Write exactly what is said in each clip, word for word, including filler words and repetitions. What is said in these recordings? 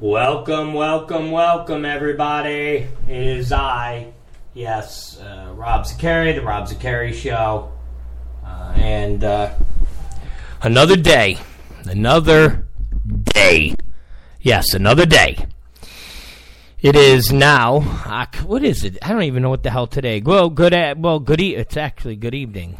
Welcome, welcome, welcome, everybody. It is I, yes, uh, Rob Zakari, the Rob Zakari Show, uh, and uh, another day, another day, yes, another day. It is now, uh, what is it? I don't even know what the hell today. Well, good, at, well, good. E- it's actually good evening.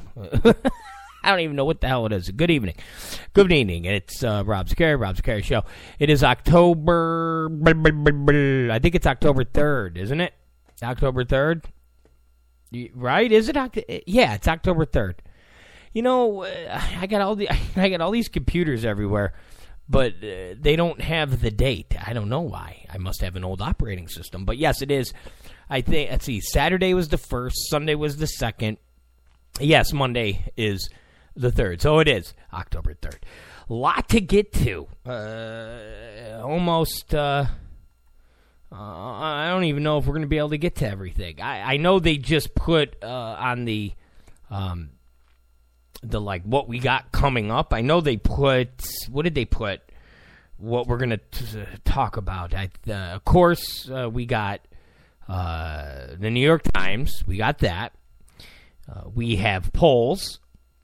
I don't even know what the hell it is. Good evening. Good evening. It's uh, Rob Zakari, Rob Zakari Show. It is October, I think it's October third, isn't it? October third? Right? Is it? Oct- yeah, it's October third. You know, I got all the I got all these computers everywhere, but uh, they don't have the date. I don't know why. I must have an old operating system. But yes, it is. I think, let's see, Saturday was the first, Sunday was the second. Yes, Monday is the third. So it is October third. A lot to get to. Uh, almost, uh, uh, I don't even know if we're going to be able to get to everything. I, I know they just put uh, on the, um, the like, what we got coming up. I know they put, what did they put? What we're going to talk about. I, uh, of course, uh, we got uh, the New York Times. We got that. Uh, we have polls.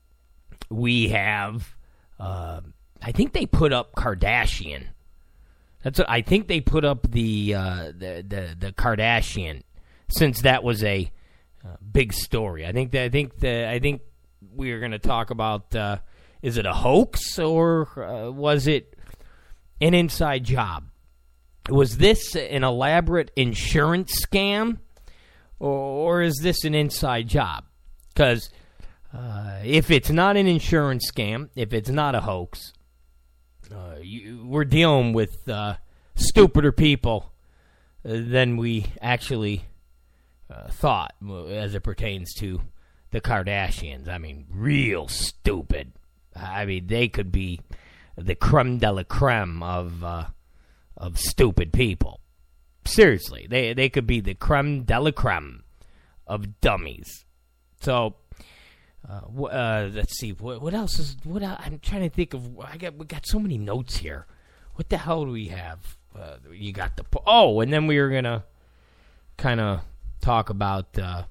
We have, uh, I think they put up Kardashian. That's what, I think they put up the, uh, the the the Kardashian, since that was a uh, big story. I think that I think the I think we are going to talk about uh, is it a hoax or uh, was it an inside job? Was this an elaborate insurance scam, or, or is this an inside job? Because uh, if it's not an insurance scam, if it's not a hoax, uh, you, we're dealing with uh, stupider people than we actually uh, thought as it pertains to the Kardashians. I mean, real stupid. I mean, they could be the creme de la creme of uh, of stupid people. Seriously, they they could be the creme de la creme of dummies. So, uh, uh, let's see. What, what else is? What else? I'm trying to think of. I got we got so many notes here. What the hell do we have? Uh, you got the oh, and then we were gonna kind of talk about uh,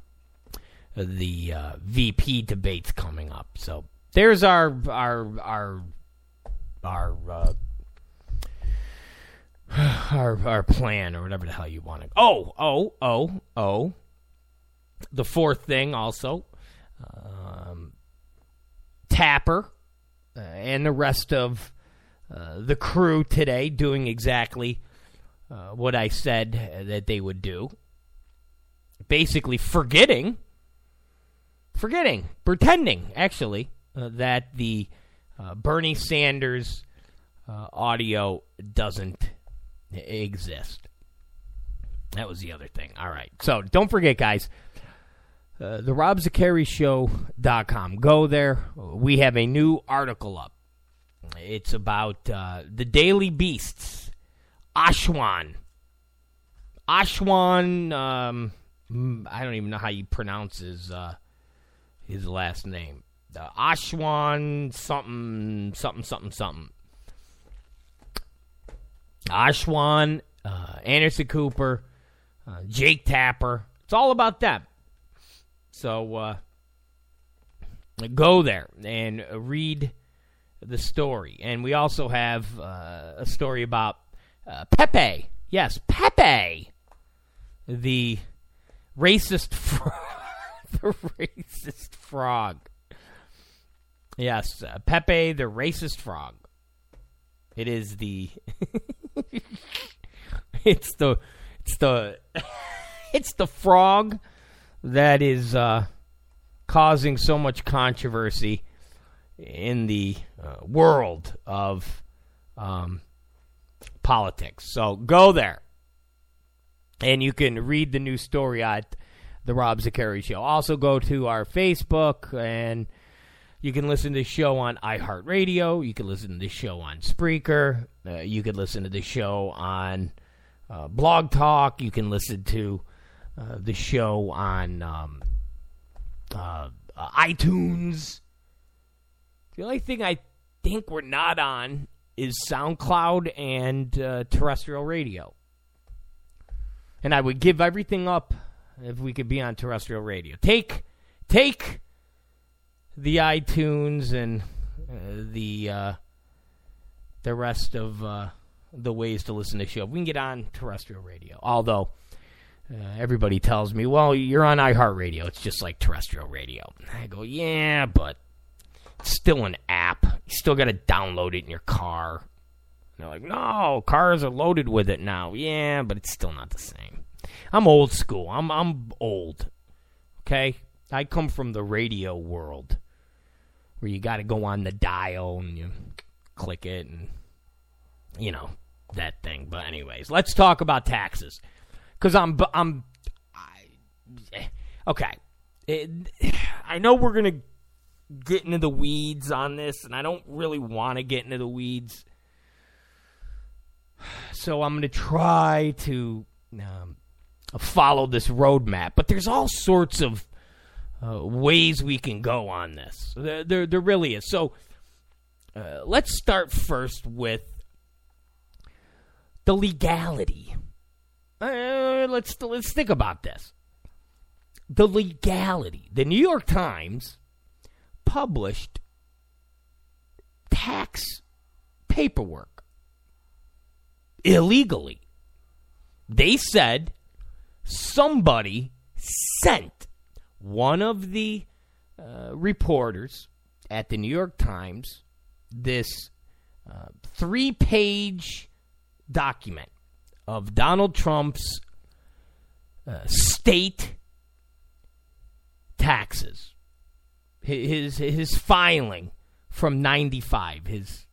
the uh, V P debates coming up. So there's our our our our uh, our our plan, or whatever the hell you want to. Oh oh oh oh. The fourth thing also, um, Tapper uh, and the rest of uh, the crew today doing exactly uh, what I said that they would do. Basically forgetting, forgetting, pretending, actually, uh, that the uh, Bernie Sanders uh, audio doesn't exist. That was the other thing. All right. So don't forget, guys. Uh, the rob zakari show dot com. Go there. We have a new article up. It's about uh, the Daily Beasts. Ashwan. Ashwan, um, I don't even know how you pronounce his, uh, his last name. Uh, Ashwan something, something, something, something. Ashwan, uh, Anderson Cooper, uh, Jake Tapper. It's all about them. So, uh, go there and read the story. And we also have uh, a story about uh, Pepe. Yes, Pepe. The racist frog. the racist frog. Yes, uh, Pepe the racist frog. It is the... it's the... It's the... it's the frog... that is uh, causing so much controversy in the uh, world of um, politics. So go there, and you can read the new story at the Rob Zakari Show. Also go to our Facebook, and you can listen to the show on iHeartRadio. You can listen to the show on Spreaker. Uh, you can listen to the show on uh, Blog Talk. You can listen to Uh, the show on um, uh, uh, iTunes. The only thing I think we're not on is SoundCloud and uh, terrestrial radio. And I would give everything up if we could be on terrestrial radio. Take, take the iTunes and uh, the uh, the rest of uh, the ways to listen to the show. We can get on terrestrial radio. Although uh, everybody tells me, well, you're on iHeartRadio. It's just like terrestrial radio. I go, yeah, but it's still an app. You still got to download it in your car. And they're like, no, cars are loaded with it now. Yeah, but it's still not the same. I'm old school. I'm I'm old. Okay? I come from the radio world where you got to go on the dial and you click it and, you know, that thing. But anyways, let's talk about taxes. Because I'm, I'm, I, okay. It, I know we're going to get into the weeds on this, and I don't really want to get into the weeds. So I'm going to try to um, follow this roadmap. But there's all sorts of uh, ways we can go on this. There, there, there really is. So uh, let's start first with the legality. Uh, let's let's think about this. The legality. The New York Times published tax paperwork illegally. They said somebody sent one of the uh, reporters at the New York Times this uh, three-page document of Donald Trump's uh, state taxes, his his filing from ninety-five, his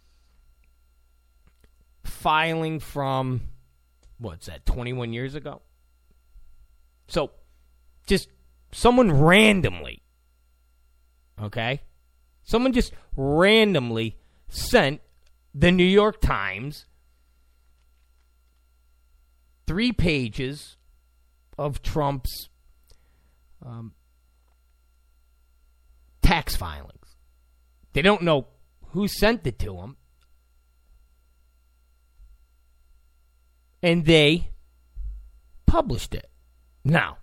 filing from, what's that, twenty-one years ago? So, just someone randomly, okay? Someone just randomly sent the New York Times three pages of Trump's um, tax filings. They don't know who sent it to him. And they published it. Now,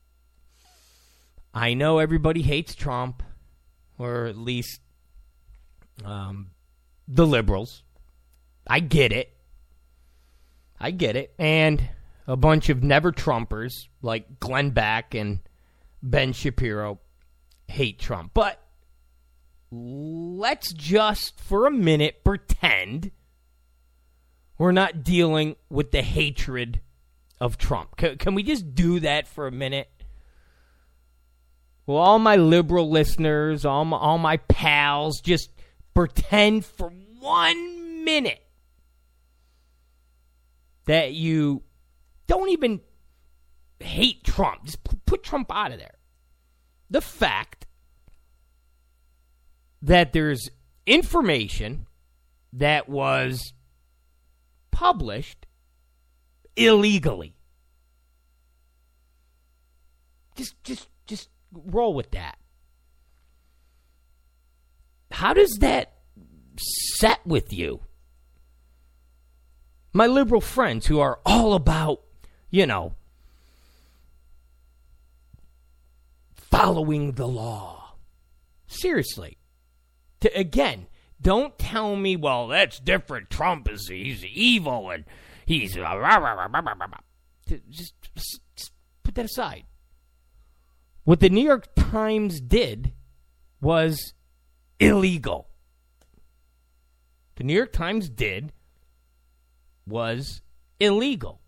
I know everybody hates Trump, or at least um, the liberals. I get it. I get it. And a bunch of never-Trumpers like Glenn Beck and Ben Shapiro hate Trump. But let's just, for a minute, pretend we're not dealing with the hatred of Trump. Can, can we just do that for a minute? Well, all my liberal listeners, all my, all my pals, just pretend for one minute that you don't even hate Trump. Just put Trump out of there. The fact that there's information that was published illegally. Just, just, just roll with that. How does that set with you? My liberal friends who are all about, you know, following the law. Seriously. To, again, don't tell me, well, that's different. Trump is he's evil and he's uh, rah, rah, rah, rah, rah, rah. Just, just, just put that aside. What the New York Times did was illegal. The New York Times did was illegal.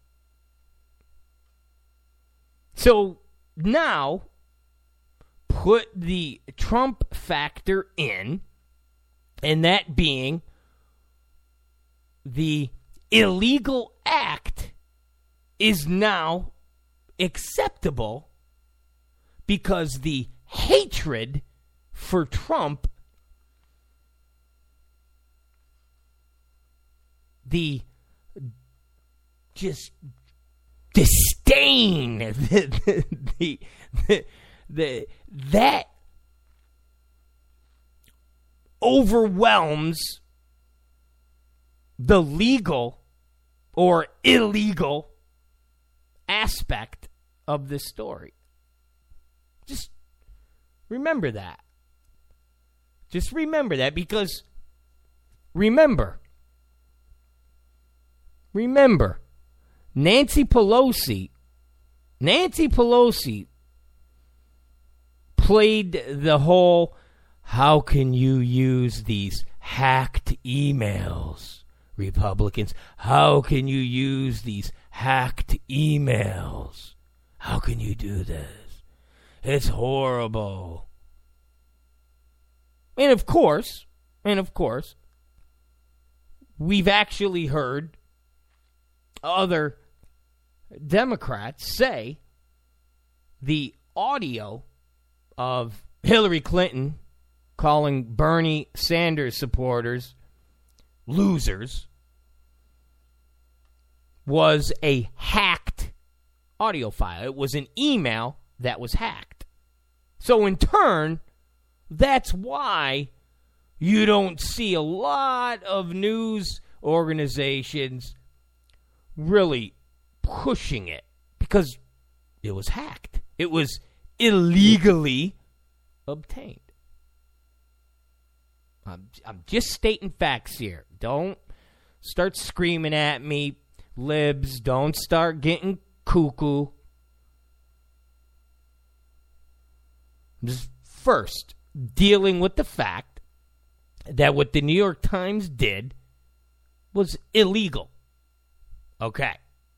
So now put the Trump factor in, and that being the illegal act is now acceptable because the hatred for Trump, the just disdain, the, the, the, the that overwhelms the legal or illegal aspect of this story. Just remember that. Just remember that, because remember, remember, Nancy Pelosi, Nancy Pelosi played the whole, how can you use these hacked emails, Republicans? How can you use these hacked emails? How can you do this? It's horrible. And of course, and of course, we've actually heard other Democrats say the audio of Hillary Clinton calling Bernie Sanders supporters losers was a hacked audio file. It was an email that was hacked. So in turn, that's why you don't see a lot of news organizations really pushing it, because it was hacked. It was illegally obtained. I'm, I'm just stating facts here. Don't start screaming at me, libs. Don't start getting cuckoo. Just first dealing with the fact that what the New York Times did was illegal. Okay.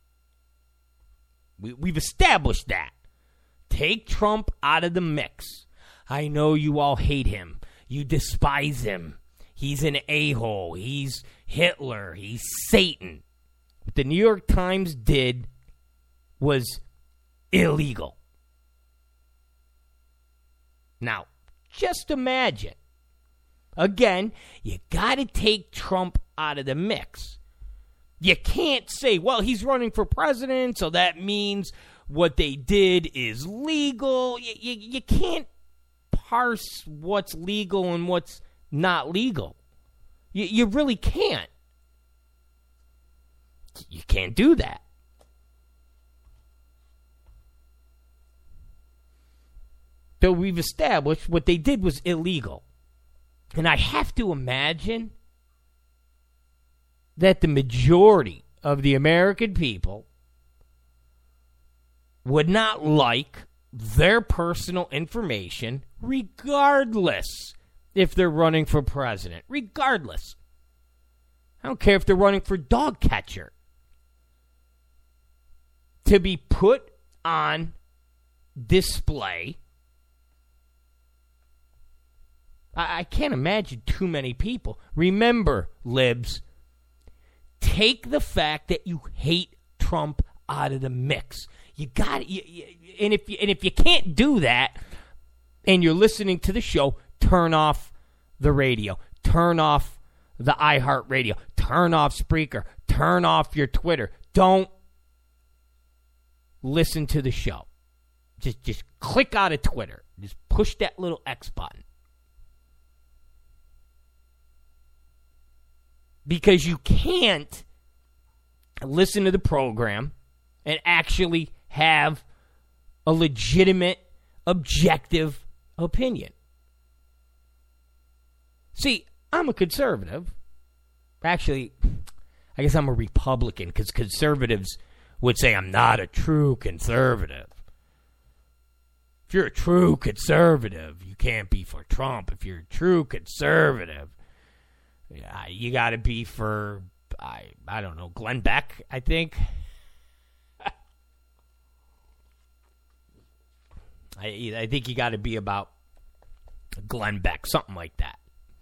We, we've established that. Take Trump out of the mix. I know you all hate him. You despise him. He's an a-hole. He's Hitler. He's Satan. What the New York Times did was illegal. Now, just imagine. Again, you got to take Trump out of the mix. You can't say, well, he's running for president, so that means what they did is legal. You, you, you can't parse what's legal and what's not legal. You, you really can't. You can't do that. So we've established what they did was illegal. And I have to imagine that the majority of the American people would not like their personal information, regardless if they're running for president. Regardless. I don't care if they're running for dog catcher. To be put on display. I, I can't imagine too many people. Remember, libs, take the fact that you hate Trump out of the mix. You got it. You, you, and if you, and if you can't do that, and you're listening to the show, turn off the radio, turn off the iHeartRadio, turn off Spreaker, turn off your Twitter. Don't listen to the show. Just just click out of Twitter. Just push that little X button. Because you can't listen to the program and actually have a legitimate, objective opinion. See, I'm a conservative. Actually, I guess I'm a Republican, because conservatives would say I'm not a true conservative. If you're a true conservative, you can't be for Trump. If you're a true conservative, yeah, you got to be for, I I don't know, Glenn Beck, I think. I I think you got to be about Glenn Beck, something like that.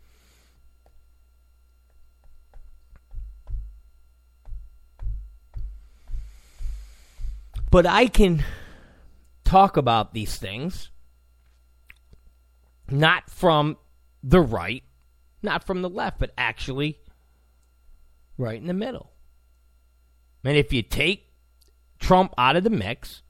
But I can talk about these things not from the right, not from the left, but actually right in the middle. And if you take Trump out of the mix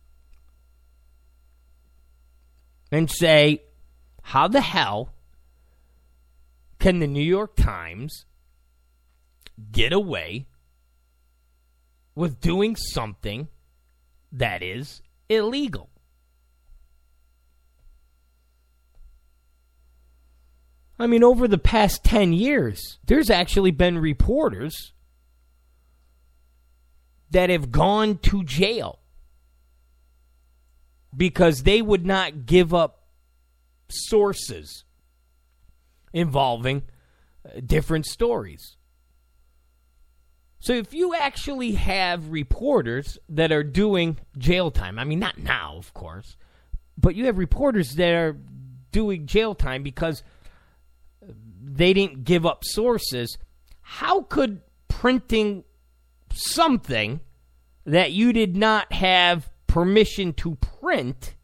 and say, how the hell can the New York Times get away with doing something that is illegal. I mean, over the past ten years, there's actually been reporters that have gone to jail because they would not give up sources involving different stories. So if you actually have reporters that are doing jail time, I mean, not now, of course, but you have reporters that are doing jail time because they didn't give up sources, how could printing something that you did not have permission to print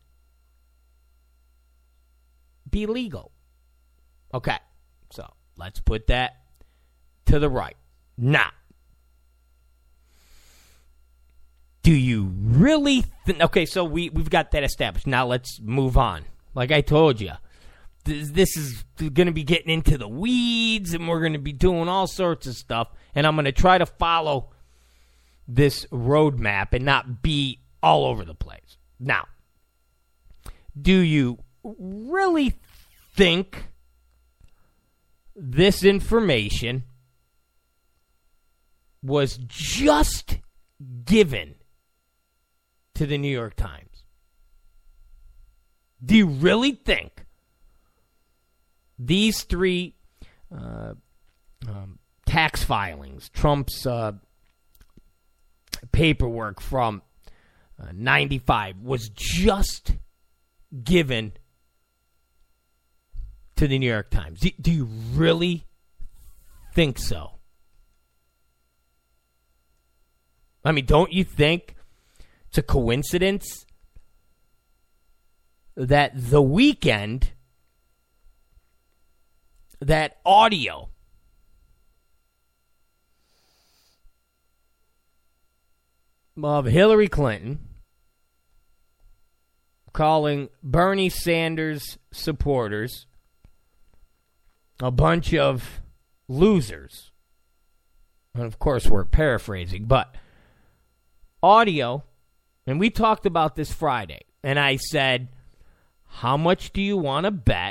be legal? Okay, so let's put that to the right. Now, do you really think... Okay, so we, we've got that established. Now let's move on. Like I told you, this, this is going to be getting into the weeds, and we're going to be doing all sorts of stuff, and I'm going to try to follow this roadmap and not be all over the place. Now, do you really think this information was just given to the New York Times? Do you really think these three uh, um, tax filings, Trump's uh, paperwork from uh, ninety-five, was just given to the New York Times? Do, do you really think so? I mean, don't you think it's a coincidence that The Weeknd, that audio of Hillary Clinton calling Bernie Sanders supporters a bunch of losers, and of course we're paraphrasing, but audio, and we talked about this Friday, and I said, how much do you want to bet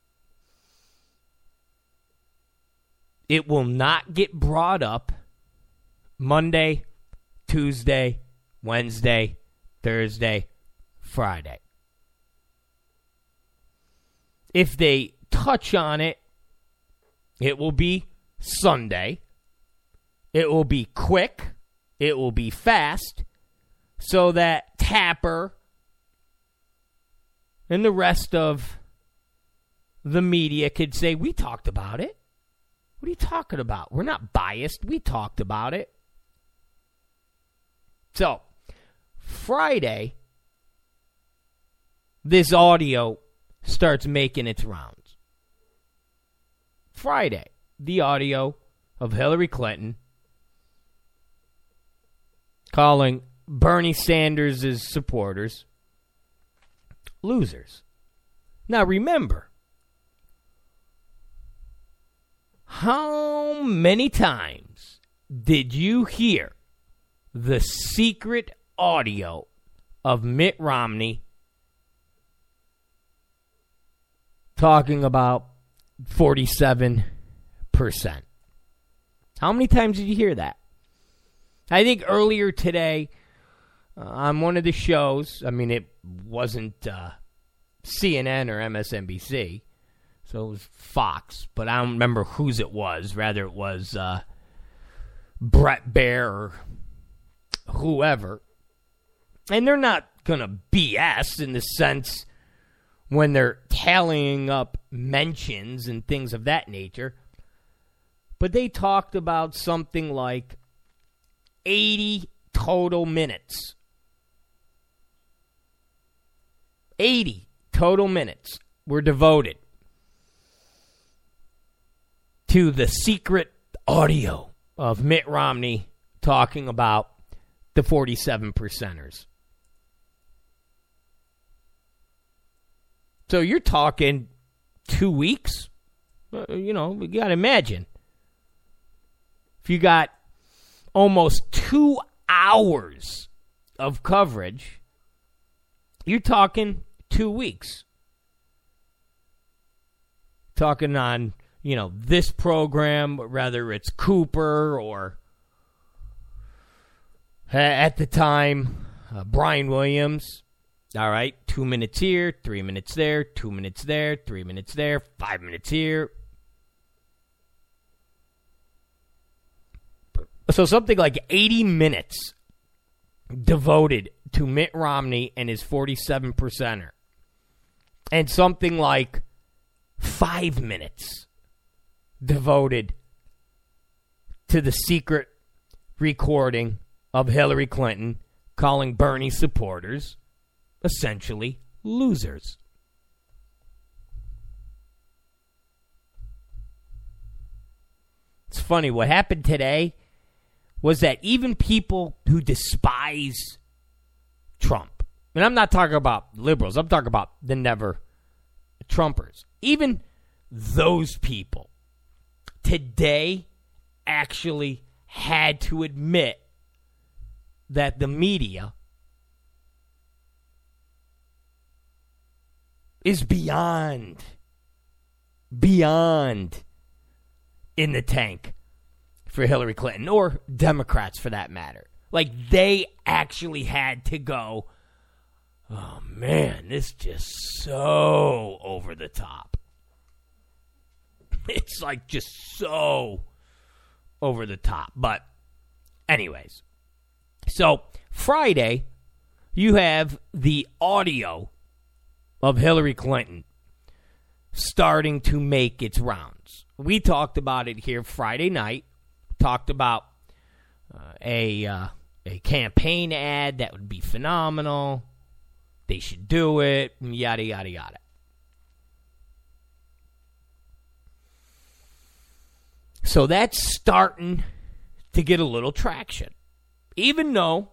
it will not get brought up Monday, Tuesday, Wednesday, Thursday, Friday? If they touch on it, it will be Sunday. It will be quick. It will be fast, so that Tapper and the rest of the media could say, we talked about it. What are you talking about? We're not biased. We talked about it. So, Friday, this audio starts making its rounds. Friday, the audio of Hillary Clinton calling Bernie Sanders' supporters losers. Now remember, how many times did you hear the secret audio of Mitt Romney talking about forty-seven percent? How many times did you hear that? I think earlier today uh, on one of the shows, I mean, it wasn't uh, C N N or M S N B C, so it was Fox, but I don't remember whose it was. Rather, it was uh, Brett Baier or whoever. And they're not going to B S in the sense when they're tallying up mentions and things of that nature. But they talked about something like eighty total minutes. eighty total minutes were devoted to the secret audio of Mitt Romney talking about the forty-seven percenters. So you're talking two weeks? Uh, you know, you got to imagine. if you got almost two hours of coverage, you're talking two weeks. Talking on, you know, this program, whether it's Cooper or at the time, uh, Brian Williams. All right, two minutes here, three minutes there, two minutes there, three minutes there, five minutes here. So something like eighty minutes devoted to Mitt Romney and his forty-seven percenter. And something like five minutes devoted to the secret recording of Hillary Clinton calling Bernie supporters essentially losers. It's funny, what happened today was that even people who despise Trump, and I'm not talking about liberals, I'm talking about the never Trumpers, even those people today actually had to admit that the media is beyond, beyond in the tank for Hillary Clinton, or Democrats for that matter. Like, they actually had to go, oh man, this is just so over the top. It's like just so over the top. But anyways, so Friday, you have the audio of Hillary Clinton starting to make its rounds. We talked about it here Friday night. Talked about uh, a uh, a campaign ad that would be phenomenal. They should do it, yada, yada, yada. So that's starting to get a little traction. Even though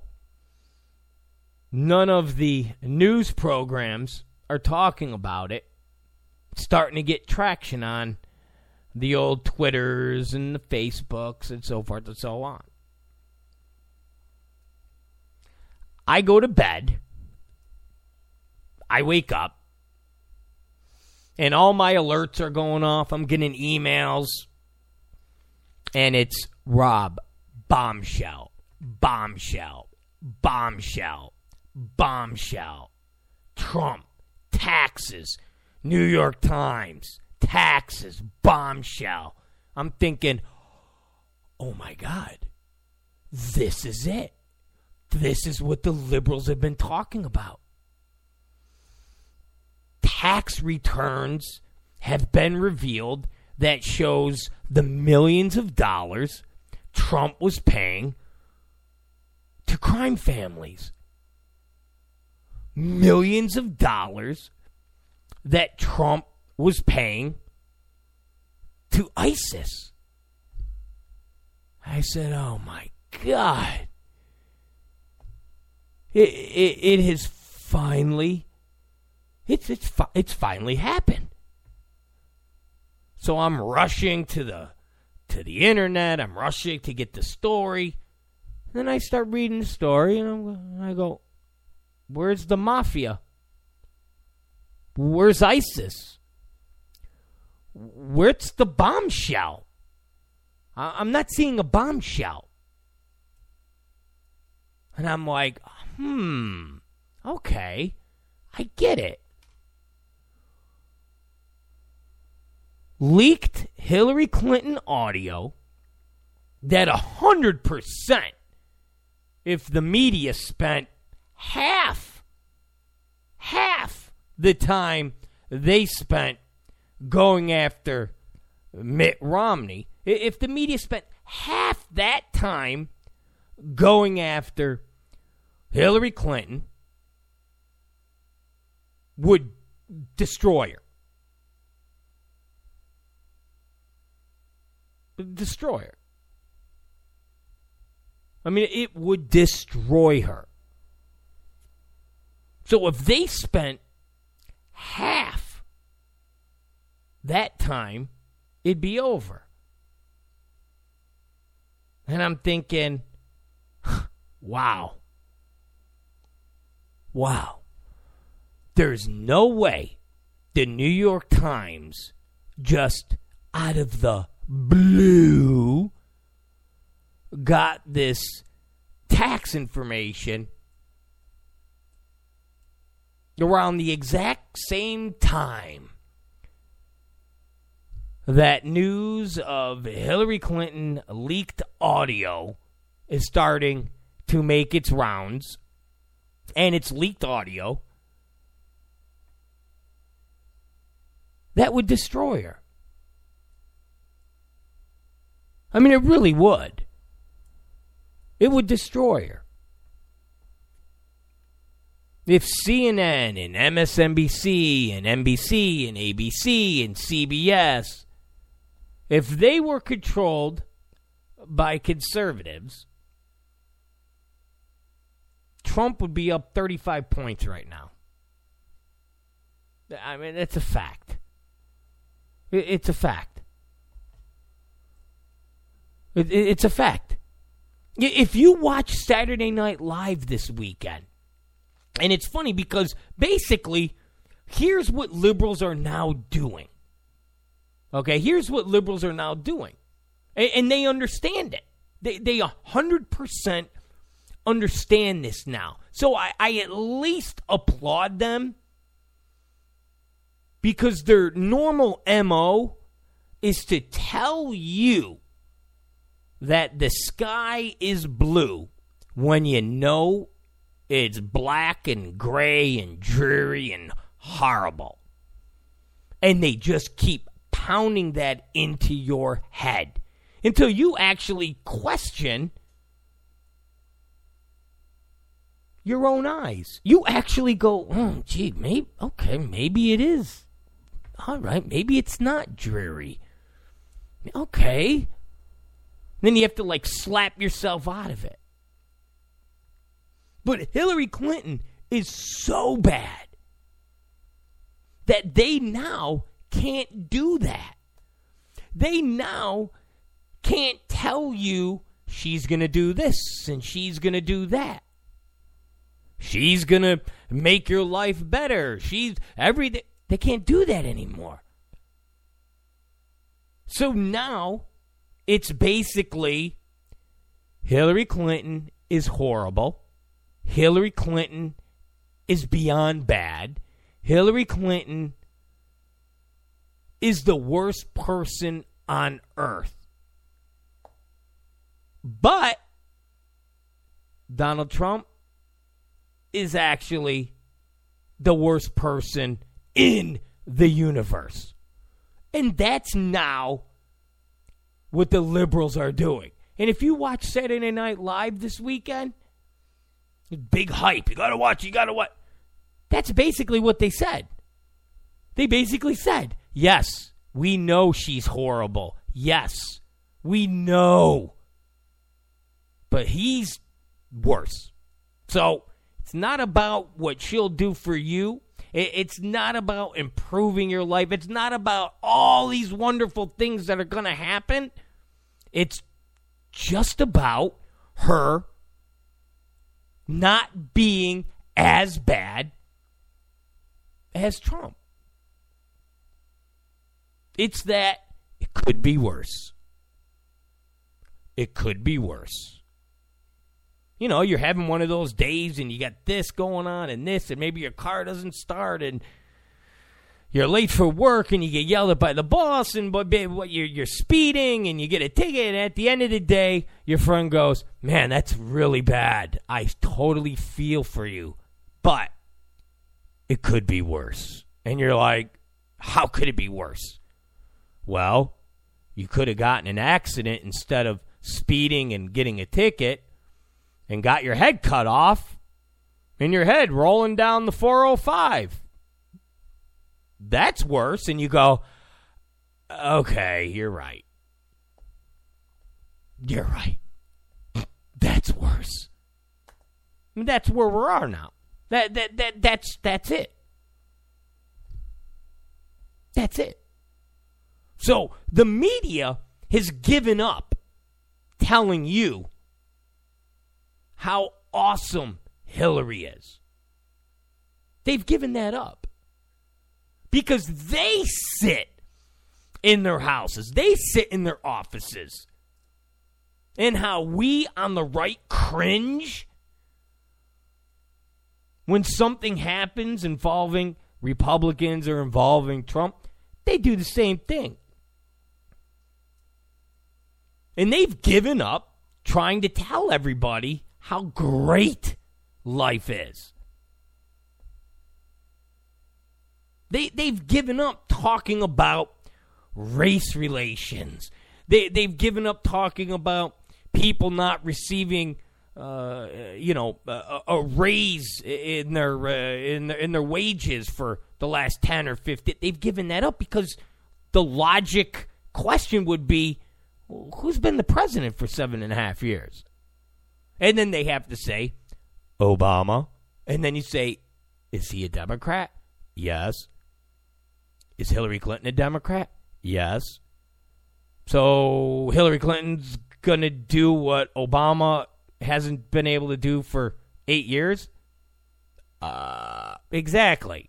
none of the news programs are talking about it, it's starting to get traction on the old Twitters and the Facebooks and so forth and so on. I go to bed. I wake up. And all my alerts are going off. I'm getting emails. And it's Rob, bombshell, bombshell, bombshell, bombshell, Trump, taxes, New York Times, taxes, bombshell. I'm thinking, oh my God, this is it. This is what the liberals have been talking about. Tax returns have been revealed that shows the millions of dollars Trump was paying to crime families. Millions of dollars that Trump was paying to ISIS. I said, oh my God. It, it, it has finally, it's, it's, it's finally happened. So I'm rushing to the to the internet. I'm rushing to get the story. Then I start reading the story, and I'm, I go, where's the mafia? Where's ISIS? Where's the bombshell? I'm not seeing a bombshell. And I'm like, hmm, okay, I get it. Leaked Hillary Clinton audio that one hundred percent, if the media spent half, half the time they spent going after Mitt Romney, if the media spent half that time going after Hillary Clinton, would destroy her. Destroy her. I mean, it would destroy her. So if they spent half that time, it'd be over. And I'm thinking, wow. Wow. There's no way the New York Times just out of the blue got this tax information around the exact same time that news of Hillary Clinton leaked audio is starting to make its rounds, and it's leaked audio that would destroy her. I mean, it really would. It would destroy her. If C N N and M S N B C and N B C and A B C and C B S, if they were controlled by conservatives, Trump would be up thirty-five points right now. I mean, it's a fact. It's a fact. It's a fact. If you watch Saturday Night Live this weekend, and it's funny because basically, here's what liberals are now doing. Okay, here's what liberals are now doing. And they understand it. They they one hundred percent understand this now. So I, I at least applaud them because their normal M O is to tell you that the sky is blue when you know it's black and gray and dreary and horrible. And they just keep pounding that into your head until you actually question your own eyes. You actually go, oh, gee, maybe, okay, maybe it is. All right, maybe it's not dreary. Okay. Then you have to, like, slap yourself out of it. But Hillary Clinton is so bad that they now can't do that. They now can't tell you she's going to do this and she's going to do that. She's going to make your life better. She's every day. They can't do that anymore. So now it's basically Hillary Clinton is horrible. Hillary Clinton is beyond bad. Hillary Clinton is the worst person on earth. But Donald Trump is actually the worst person in the universe. And that's now what the liberals are doing. And if you watch Saturday Night Live this weekend, big hype. You got to watch, you got to watch. That's basically what they said. They basically said, yes, we know she's horrible. Yes, we know. But he's worse. So it's not about what she'll do for you. It's not about improving your life. It's not about all these wonderful things that are going to happen. It's just about her not being as bad as Trump. It's that it could be worse. It could be worse. You know, you're having one of those days and you got this going on and this, and maybe your car doesn't start and you're late for work and you get yelled at by the boss and but you're, you're speeding and you get a ticket, and at the end of the day, your friend goes, man, that's really bad. I totally feel for you, but it could be worse. And you're like, how could it be worse? Well, you could have gotten an accident instead of speeding and getting a ticket and got your head cut off and your head rolling down the four oh five. That's worse. And you go, okay, you're right. You're right. That's worse. I mean, that's where we are now. That that that that's that's it. That's it. So the media has given up telling you how awesome Hillary is. They've given that up because they sit in their houses. They sit in their offices. And how we on the right cringe when something happens involving Republicans or involving Trump, they do the same thing. And they've given up trying to tell everybody how great life is. They, they've given up talking about race relations. They, they've given up talking about people not receiving, uh, you know, a, a raise in their, uh, in their in their wages for the last ten or fifteen. They've given that up because the logic question would be, well, who's been the president for seven and a half years? And then they have to say, Obama. And then you say, is he a Democrat? Yes. Is Hillary Clinton a Democrat? Yes. So Hillary Clinton's going to do what Obama hasn't been able to do for eight years? Uh, exactly.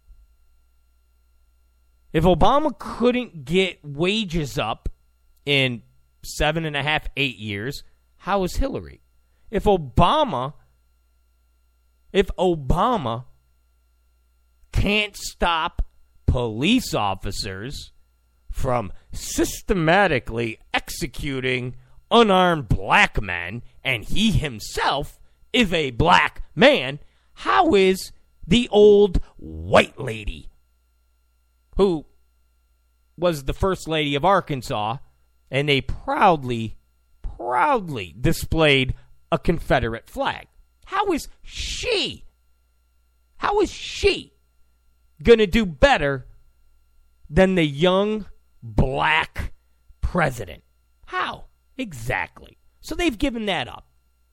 If Obama couldn't get wages up in seven and a half, eight years, how is Hillary? If Obama, if Obama can't stop police officers from systematically executing unarmed black men, and he himself is a black man, how is the old white lady, who was the first lady of Arkansas, and they proudly, proudly displayed a Confederate flag, how is she, how is she going to do better than the young black president? How? Exactly. So they've given that up.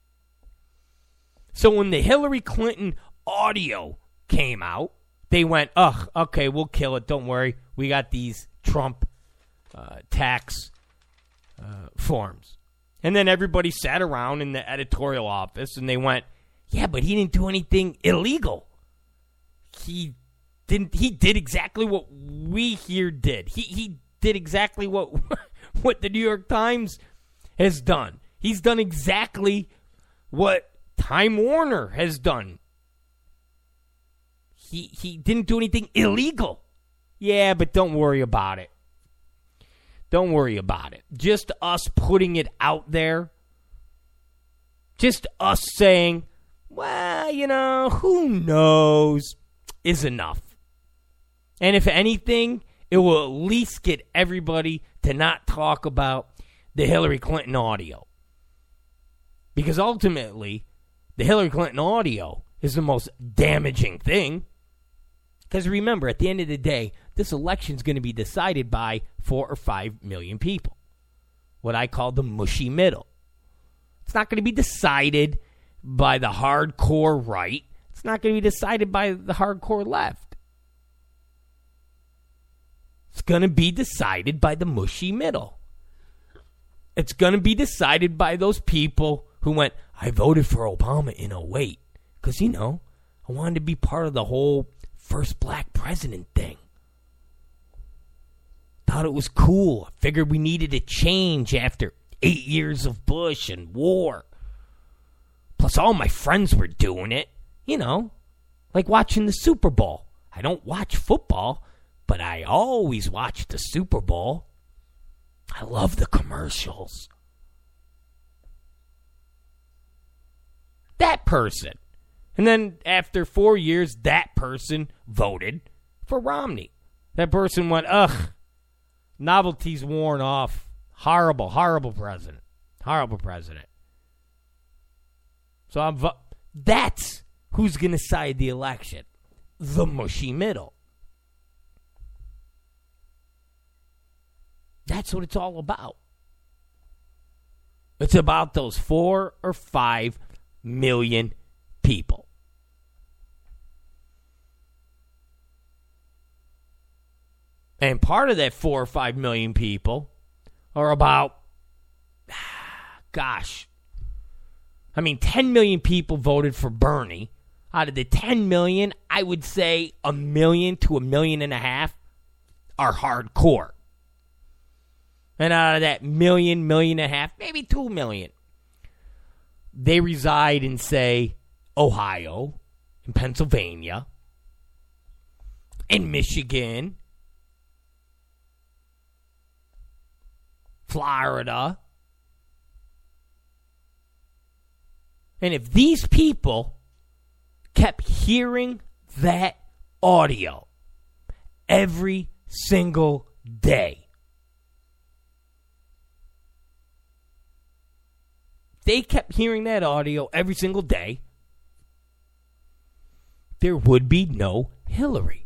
So when the Hillary Clinton audio came out, they went, ugh, okay, we'll kill it. Don't worry. We got these Trump uh, tax uh, forms. And then everybody sat around in the editorial office and they went, yeah, but he didn't do anything illegal. He didn't. He did exactly what we here did. He he did exactly what what the New York Times has done. He's done exactly what Time Warner has done. He he didn't do anything illegal. Yeah, but don't worry about it. Don't worry about it. Just us putting it out there. Just us saying, well, you know, who knows, is enough. And if anything, it will at least get everybody to not talk about the Hillary Clinton audio. Because ultimately, the Hillary Clinton audio is the most damaging thing. Because remember, at the end of the day, this election is going to be decided by four or five million people. What I call the mushy middle. It's not going to be decided by the hardcore right. It's not going to be decided by the hardcore left. It's going to be decided by the mushy middle. It's going to be decided by those people who went, I voted for Obama in oh eight. Because, you know, I wanted to be part of the whole first black president thing. Thought it was cool. I figured we needed a change after eight years of Bush and war. Plus, all my friends were doing it. You know, like watching the Super Bowl. I don't watch football, but I always watch the Super Bowl. I love the commercials. That person. And then after four years, that person voted for Romney. That person went, ugh, novelty's worn off. Horrible, horrible president. Horrible president. So I'm vo- that's who's going to decide the election. The mushy middle. That's what it's all about. It's about those four or five million people. And part of that four or five million people are about, gosh. I mean, ten million people voted for Bernie. Out of the ten million, I would say a million to a million and a half are hardcore. And out of that million, million and a half, maybe two million, they reside in, say, Ohio, in Pennsylvania, in Michigan, Florida. And if these people kept hearing that audio every single day, they kept hearing that audio every single day, there would be no Hillary.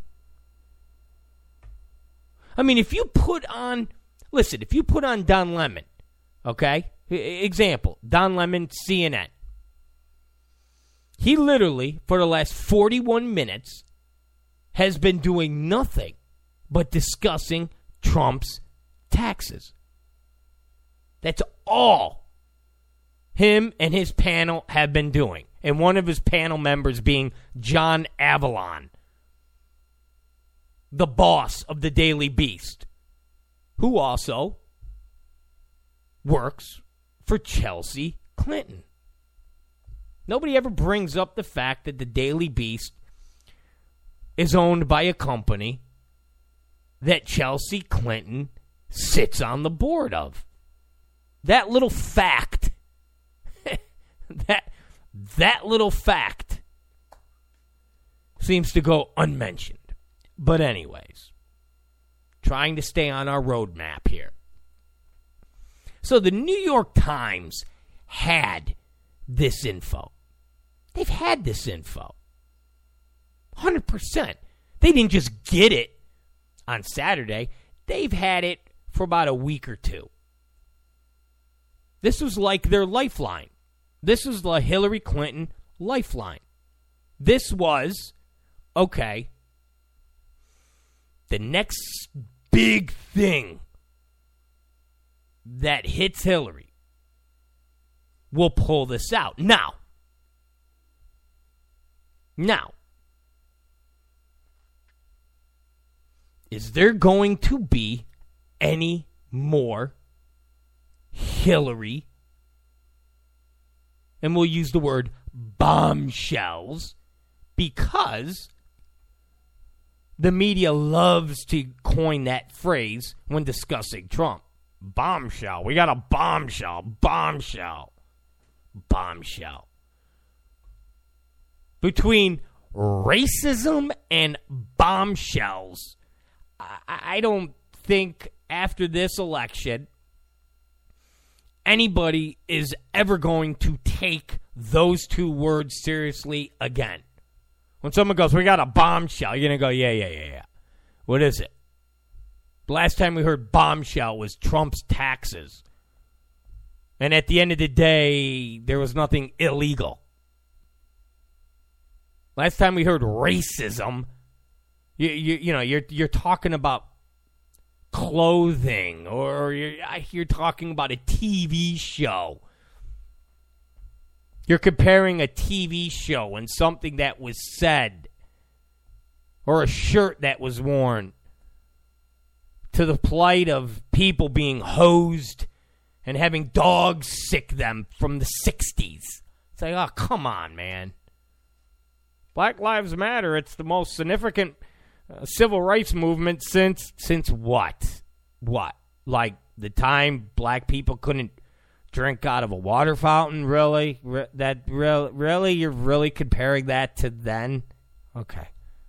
I mean, if you put on, listen, if you put on Don Lemon, okay? Example, Don Lemon, C N N. He literally, for the last forty-one minutes, has been doing nothing but discussing Trump's taxes. That's all him and his panel have been doing. And one of his panel members being John Avlon, the boss of the Daily Beast, who also works for Chelsea Clinton. Nobody ever brings up the fact that the Daily Beast is owned by a company that Chelsea Clinton sits on the board of. That little fact, that that little fact seems to go unmentioned. But anyways, trying to stay on our roadmap here. So the New York Times had this info. They've had this info. one hundred percent. They didn't just get it on Saturday. They've had it for about a week or two. This was like their lifeline. This was the Hillary Clinton lifeline. This was, okay, the next big thing that hits Hillary. We'll pull this out. Now, now, is there going to be any more Hillary, and we'll use the word bombshells, because the media loves to coin that phrase when discussing Trump. Bombshell. We got a bombshell. Bombshell. Bombshell. Between racism and bombshells, I, I don't think after this election anybody is ever going to take those two words seriously again. When someone goes, we got a bombshell, you're going to go, yeah, yeah, yeah, yeah. What is it? The last time we heard bombshell was Trump's taxes. And at the end of the day, there was nothing illegal. Last time we heard racism, you you, you know, you're you're talking about clothing, or you're, you're talking about a T V show. You're comparing a T V show and something that was said, or a shirt that was worn, to the plight of people being hosed and having dogs sick them from the sixties. It's like, oh, come on, man. Black Lives Matter, it's the most significant uh, civil rights movement since, since what? What? Like the time black people couldn't drink out of a water fountain? Really? Re- that re- Really? You're really comparing that to then? Okay.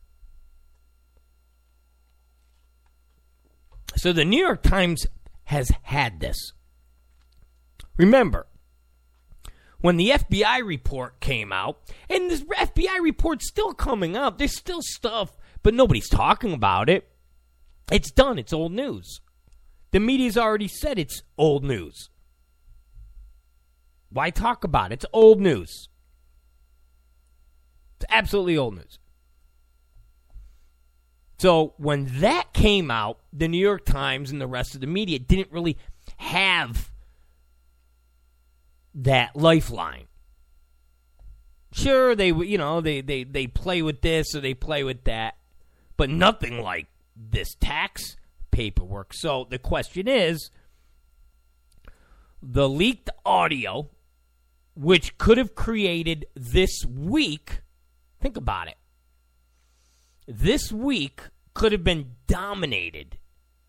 So the New York Times has had this. Remember, when the F B I report came out, and this F B I report's still coming out, there's still stuff, but nobody's talking about it. It's done. It's old news. The media's already said it's old news. Why talk about it? It's old news. It's absolutely old news. So when that came out, the New York Times and the rest of the media didn't really have that lifeline. Sure, they you know they, they, they play with this or they play with that, but nothing like this tax paperwork. So the question is, the leaked audio, which could have created this week, think about it, this week could have been dominated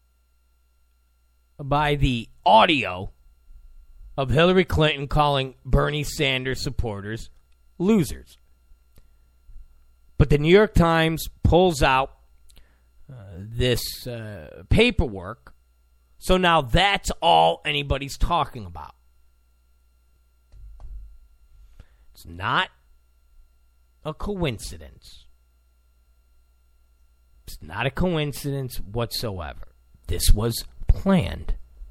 by the audio of Hillary Clinton calling Bernie Sanders supporters losers. But the New York Times pulls out uh, this uh, paperwork, so now that's all anybody's talking about. It's not a coincidence. It's not a coincidence whatsoever. This was planned.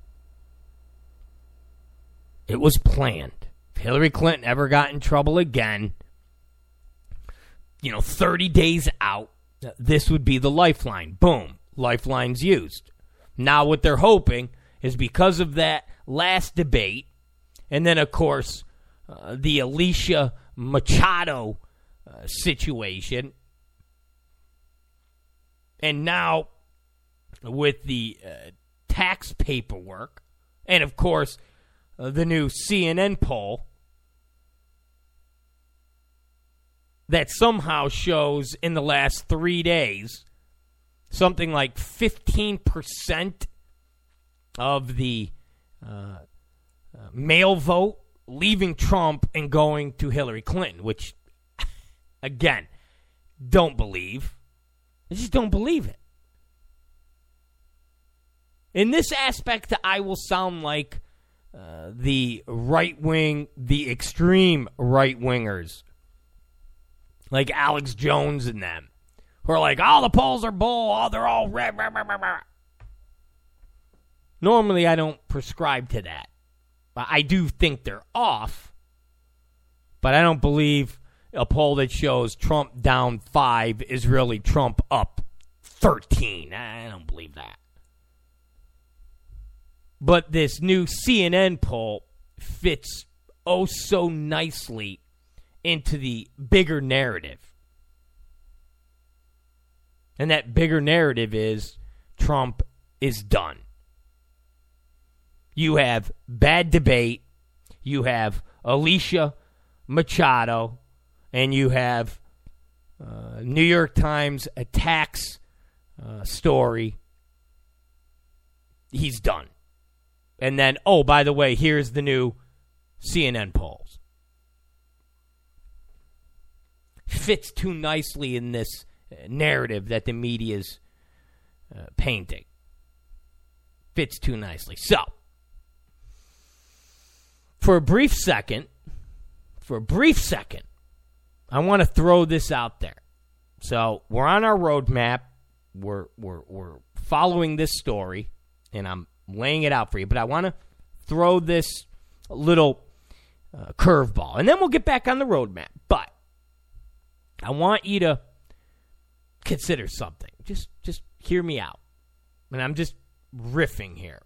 It was planned. If Hillary Clinton ever got in trouble again, you know, thirty days out, this would be the lifeline. Boom. Lifeline's used. Now what they're hoping is because of that last debate, and then, of course, uh, the Alicia Machado uh, situation, and now with the uh, tax paperwork, and, of course, uh, the new C N N poll that somehow shows in the last three days something like fifteen percent of the uh, uh, mail vote leaving Trump and going to Hillary Clinton, which, again, don't believe. I just don't believe it. In this aspect, I will sound like uh, the right-wing, the extreme right-wingers, like Alex Jones and them, who are like, oh, the polls are bull, oh, they're all red. Rah, rah, rah, rah. Normally, I don't prescribe to that. But I do think they're off, but I don't believe a poll that shows Trump down five is really Trump up thirteen. I don't believe that. But this new C N N poll fits oh so nicely into the bigger narrative. And that bigger narrative is Trump is done. You have bad debate, you have Alicia Machado, and you have uh, New York Times a tax uh, story. He's done. And then, oh, by the way, here's the new C N N polls. Fits too nicely in this narrative that the media's uh, painting. Fits too nicely. So, for a brief second, for a brief second, I want to throw this out there. So, we're on our roadmap. We're we're we're following this story, and I'm laying it out for you. But I want to throw this little uh, curveball, and then we'll get back on the roadmap. But I want you to consider something. Just just hear me out. And I'm just riffing here.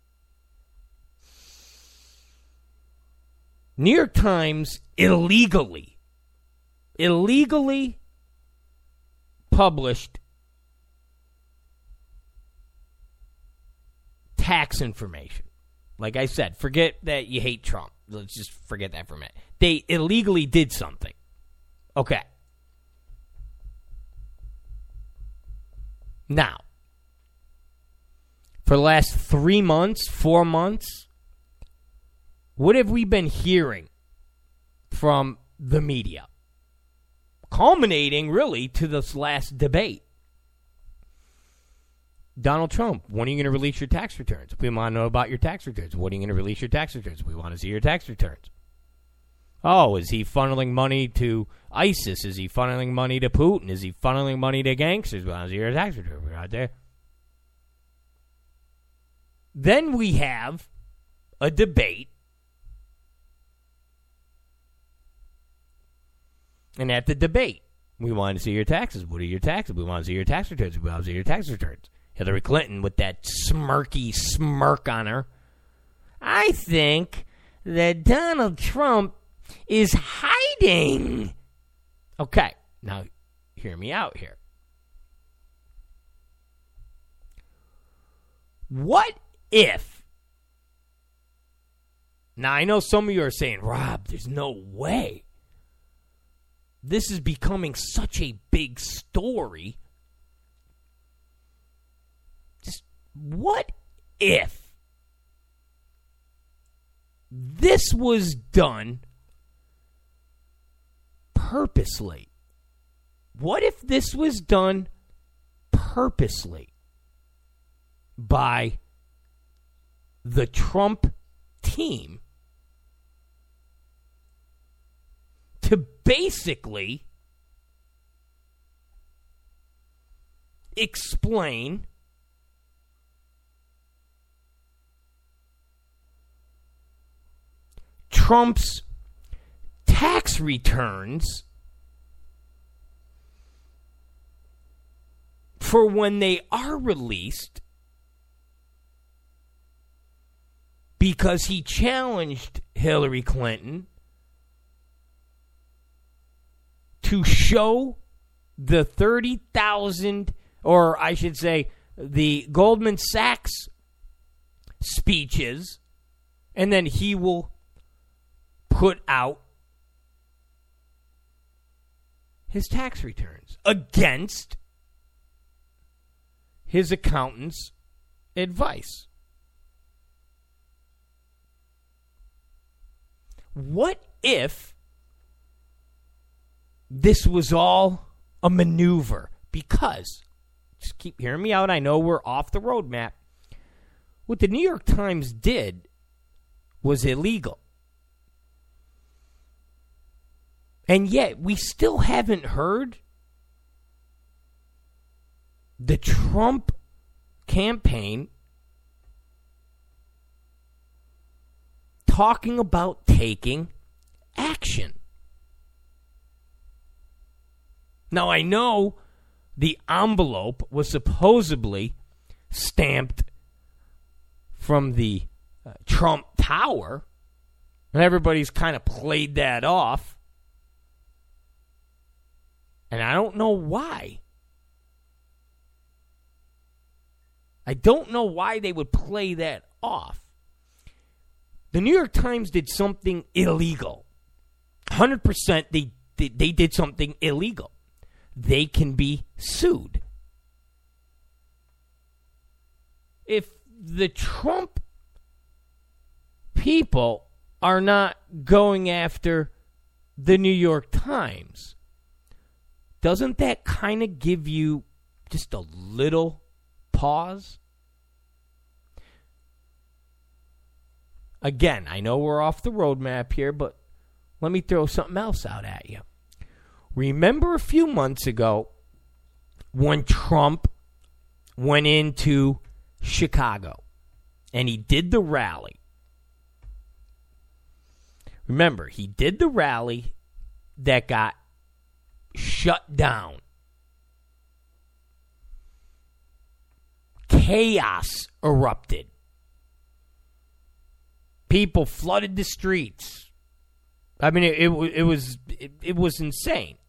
New York Times illegally, illegally published tax information. Like I said, forget that you hate Trump. Let's just forget that for a minute. They illegally did something. Okay. Now, for the last three months, four months, what have we been hearing from the media? Culminating, really, to this last debate. Donald Trump, when are you going to release your tax returns? We want to know about your tax returns. When are you going to release your tax returns? We want to see your tax returns. Oh, is he funneling money to ISIS? Is he funneling money to Putin? Is he funneling money to gangsters? We want to see your tax returns. We're out there. Then we have a debate. And at the debate, we want to see your taxes. What are your taxes? We want to see your tax returns. We want to see your tax returns. Hillary Clinton with that smirky smirk on her. I think that Donald Trump is hiding. Okay, now hear me out here. What if, now I know some of you are saying, Rob, there's no way. This is becoming such a big story. Just what if this was done purposely? What if this was done purposely by the Trump team to basically explain Trump's tax returns for when they are released, because he challenged Hillary Clinton to show the thirty thousand, or I should say, the Goldman Sachs speeches, and then he will put out his tax returns against his accountant's advice. What if this was all a maneuver? Because, just keep hearing me out, I know we're off the roadmap. What the New York Times did was illegal. And yet, we still haven't heard the Trump campaign talking about taking action. Now, I know the envelope was supposedly stamped from the uh, Trump Tower, and everybody's kind of played that off. And I don't know why. I don't know why they would play that off. The New York Times did something illegal. one hundred percent they, they, they did something illegal. They can be sued. If the Trump people are not going after the New York Times, doesn't that kind of give you just a little pause? Again, I know we're off the roadmap here, but let me throw something else out at you. Remember a few months ago when Trump went into Chicago and he did the rally? Remember, he did the rally that got shut down. Chaos erupted. People flooded the streets. I mean, it, it, it was it, it was insane.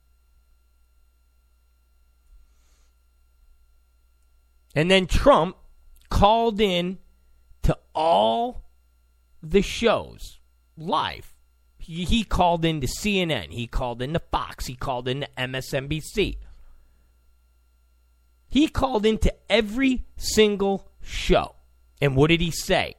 And then Trump called in to all the shows live. He, he called in to C N N. He called in to Fox. He called in to M S N B C. He called into every single show. And what did he say?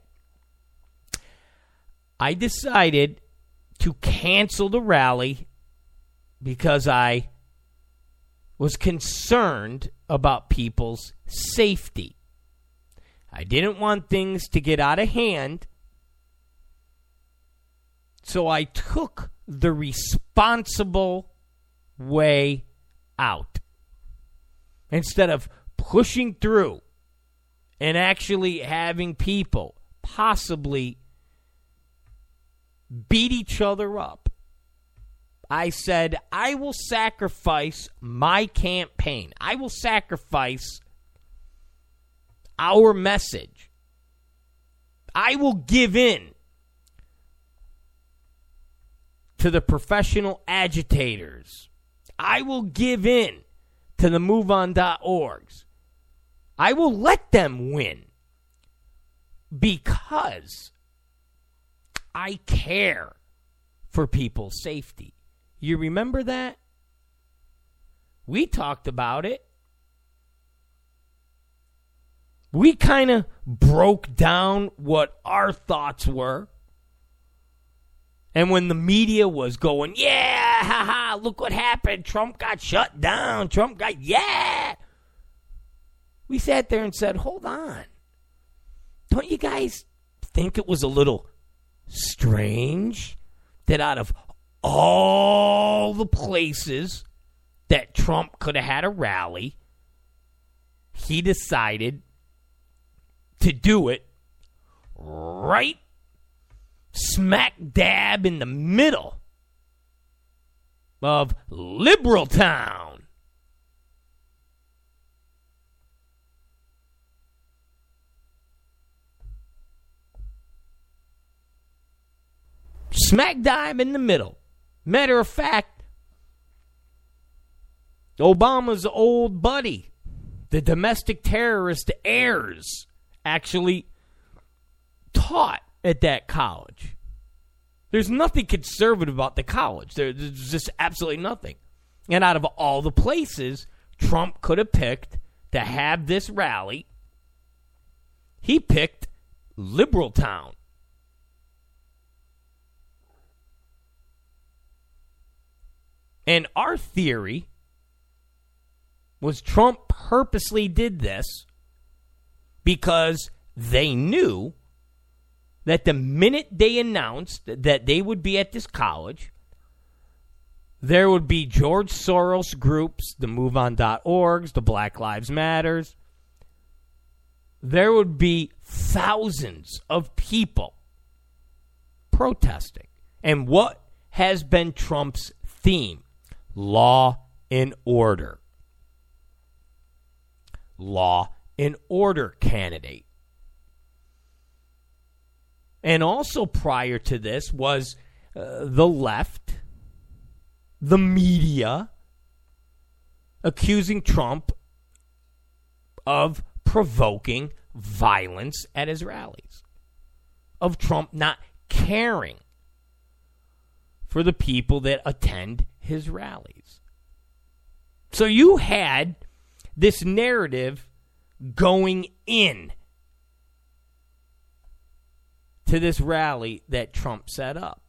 I decided to cancel the rally because I was concerned about people's safety. I didn't want things to get out of hand, so I took the responsible way out. Instead of pushing through and actually having people possibly beat each other up, I said, I will sacrifice my campaign. I will sacrifice our message. I will give in to the professional agitators. I will give in to the move on dot orgs. I will let them win because I care for people's safety. You remember that? We talked about it. We kind of broke down what our thoughts were. And when the media was going, yeah, haha, look what happened. Trump got shut down. Trump got, yeah. We sat there and said, hold on. Don't you guys think it was a little strange that out of all the places that Trump could have had a rally, he decided to do it right smack dab in the middle of Liberal Town? Smack dab in the middle. Matter of fact, Obama's old buddy, the domestic terrorist Ayers, actually taught at that college. There's nothing conservative about the college. There's just absolutely nothing. And out of all the places Trump could have picked to have this rally, he picked Liberal Town. And our theory was Trump purposely did this because they knew that the minute they announced that they would be at this college, there would be George Soros groups, the move on dot orgs, the Black Lives Matters. There would be thousands of people protesting. And what has been Trump's theme? Law and order. Law and order candidate. And also prior to this was uh, the left, the media, accusing Trump of provoking violence at his rallies, of Trump not caring for the people that attend his rallies. So you had this narrative going in to this rally that Trump set up.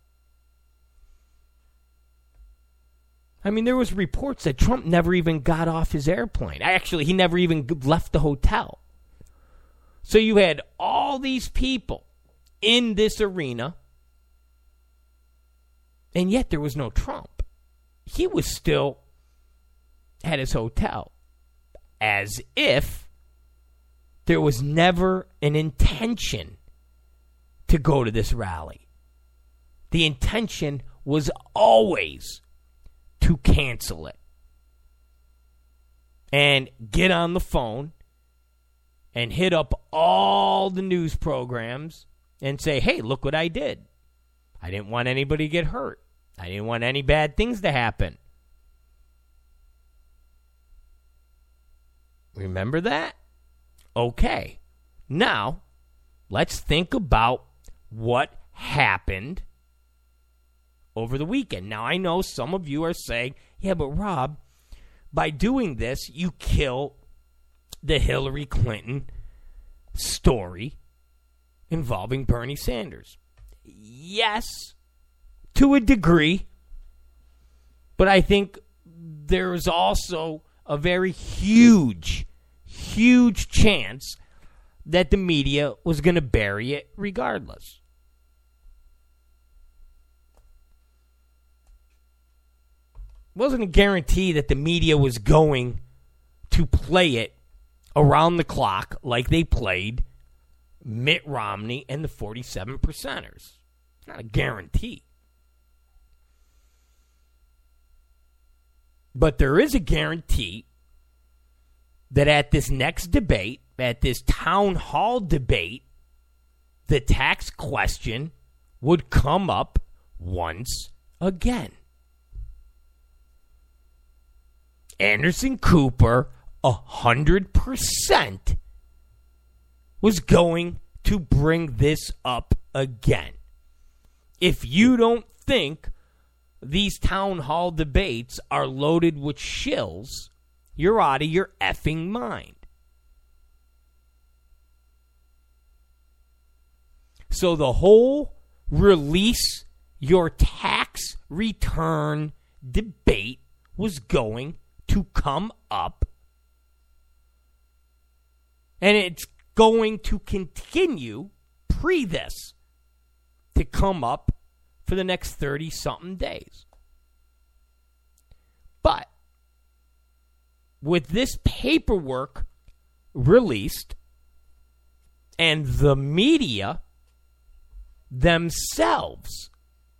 I mean, there was reports that Trump never even got off his airplane. Actually, he never even left the hotel. So you had all these people in this arena, and yet there was no Trump. He was still at his hotel, as if there was never an intention to go to this rally. The intention was always to cancel it and get on the phone and hit up all the news programs and say, hey, look what I did. I didn't want anybody to get hurt. I didn't want any bad things to happen. Remember that? Okay. Now, let's think about what happened over the weekend. Now, I know some of you are saying, yeah, but Rob, by doing this, you kill the Hillary Clinton story involving Bernie Sanders. Yes, to a degree, but I think there is also a very huge, huge chance that the media was going to bury it regardless. It wasn't a guarantee that the media was going to play it around the clock like they played Mitt Romney and the forty-seven percenters. Not a guarantee. But there is a guarantee that at this next debate, at this town hall debate, the tax question would come up once again. Anderson Cooper, a hundred percent, was going to bring this up again. If you don't think these town hall debates are loaded with shills, you're out of your effing mind. So the whole release your tax return debate was going to come up. And it's going to continue pre this to come up for the next thirty-something days. But with this paperwork released and the media themselves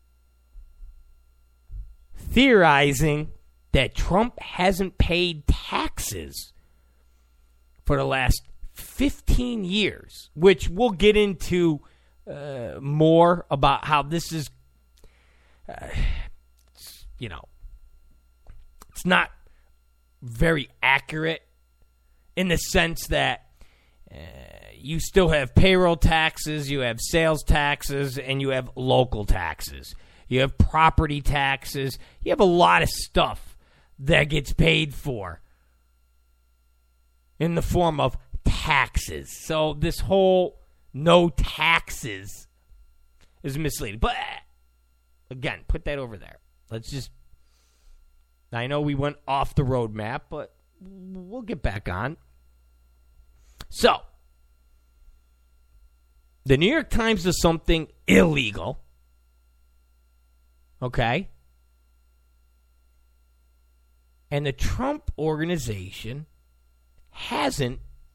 theorizing that Trump hasn't paid taxes for the last fifteen years, which we'll get into uh, more about how this is, uh, you know, it's not very accurate in the sense that uh, you still have payroll taxes, you have sales taxes, and you have local taxes. You have property taxes. You have a lot of stuff that gets paid for in the form of taxes. So this whole no taxes is misleading. But again, put that over there. Let's just, I know we went off the roadmap, but we'll get back on. So, the New York Times does something illegal. Okay? And the Trump organization hasn't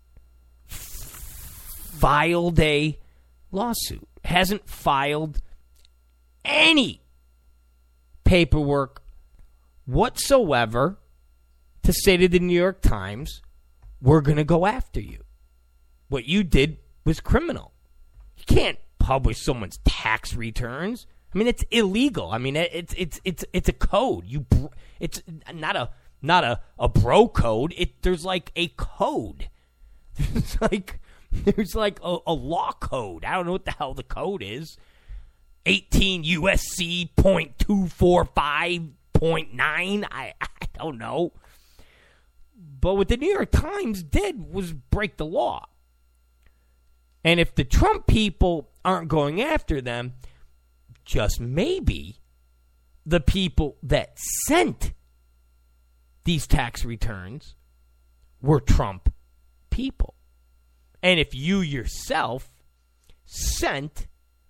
filed a lawsuit, hasn't filed any paperwork whatsoever to say to the New York Times, we're going to go after you. What you did was criminal. You can't publish someone's tax returns. I mean, it's illegal. I mean, it's it's it's it's a code. You, it's not a not a, a bro code. It there's like a code. There's like there's like a, a law code. I don't know what the hell the code is. eighteen U S C point two four five point nine. I I don't know. But what the New York Times did was break the law. And if the Trump people aren't going after them, just maybe the people that sent these tax returns were Trump people. And if you yourself sent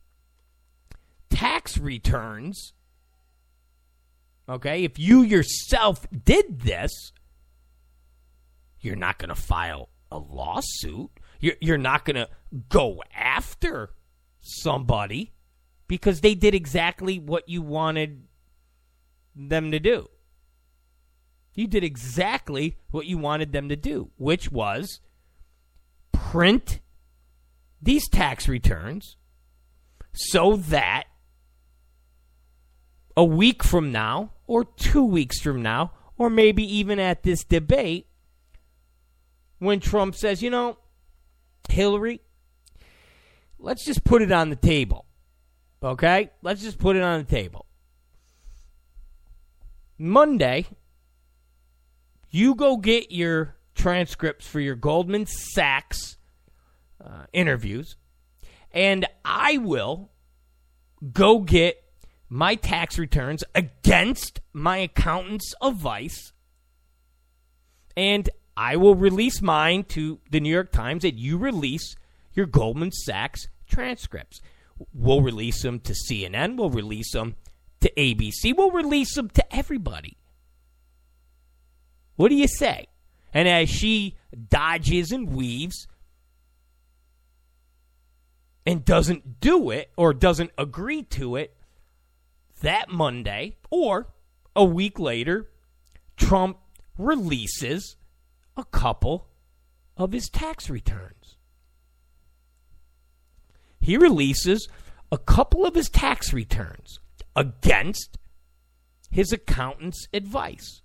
tax returns, okay, if you yourself did this, you're not going to file a lawsuit. You're, you're not going to go after somebody because they did exactly what you wanted them to do. You did exactly what you wanted them to do, which was print these tax returns so that a week from now or two weeks from now or maybe even at this debate, when Trump says, you know, Hillary, let's just put it on the table. Okay? Let's just put it on the table. Monday, you go get your transcripts for your Goldman Sachs uh, interviews, and I will go get my tax returns against my accountant's advice, and I will release mine to the New York Times, and you release your Goldman Sachs transcripts. We'll release them to C N N. We'll release them to A B C. We'll release them to everybody. What do you say? And as she dodges and weaves and doesn't do it or doesn't agree to it, that Monday or a week later, Trump releases a couple of his tax returns. He releases a couple of his tax returns against his accountant's advice.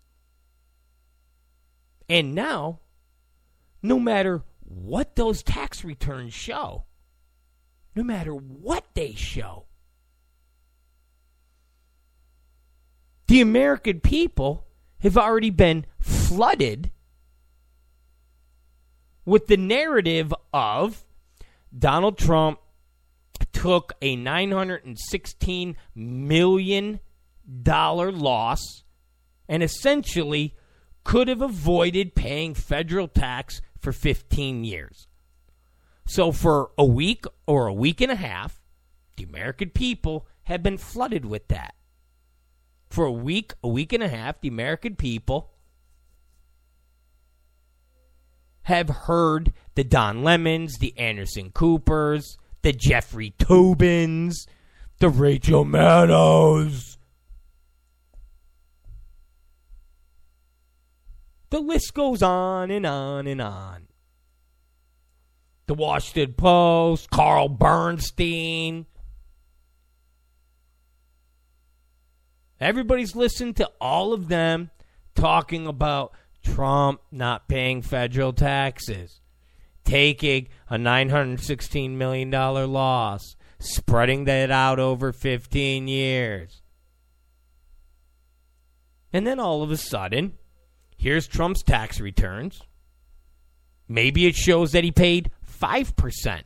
And now, no matter what those tax returns show, no matter what they show, the American people have already been flooded with the narrative of Donald Trump took a nine hundred sixteen million dollars loss and essentially could have avoided paying federal tax for fifteen years. So for a week or a week and a half, the American people have been flooded with that. For a week, a week and a half, the American people have heard the Don Lemons, the Anderson Coopers, the Jeffrey Tobins, the Rachel Maddows. The list goes on and on and on. The Washington Post, Carl Bernstein. Everybody's listened to all of them talking about Trump not paying federal taxes, taking a nine hundred sixteen million dollars loss, spreading that out over fifteen years. And then all of a sudden, here's Trump's tax returns. Maybe it shows that he paid five percent.